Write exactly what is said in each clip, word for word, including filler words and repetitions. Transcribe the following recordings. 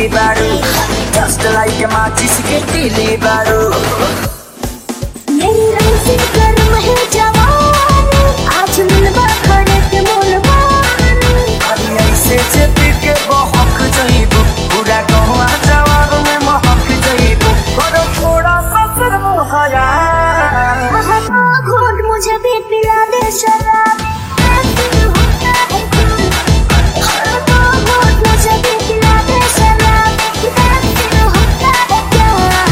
दिले बारू जस्ट लाइक माचिस के दिले बारू मेरी रंसी गर्म है जवानी आज मिलवा खड़े के मोलवानी अभी ऐसे चेपी के बहक जाइबू पूरा गहुआ जवाब में महक जाइबू करो थोड़ा सा फिर मुहरा महात्मा घोट मुझे भी पिला दे शराब ऐसे होता है क्यों महात्मा घोट मुझे भी पिला दे शराब ऐसे होता है क्या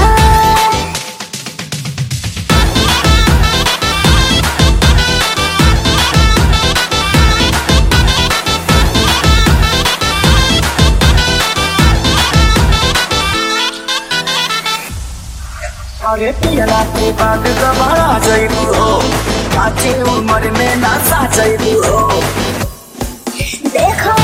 अरे पियला के बाद गबड़ा जाइबू हो काचे उम्र में ना सा जाइबू हो देखो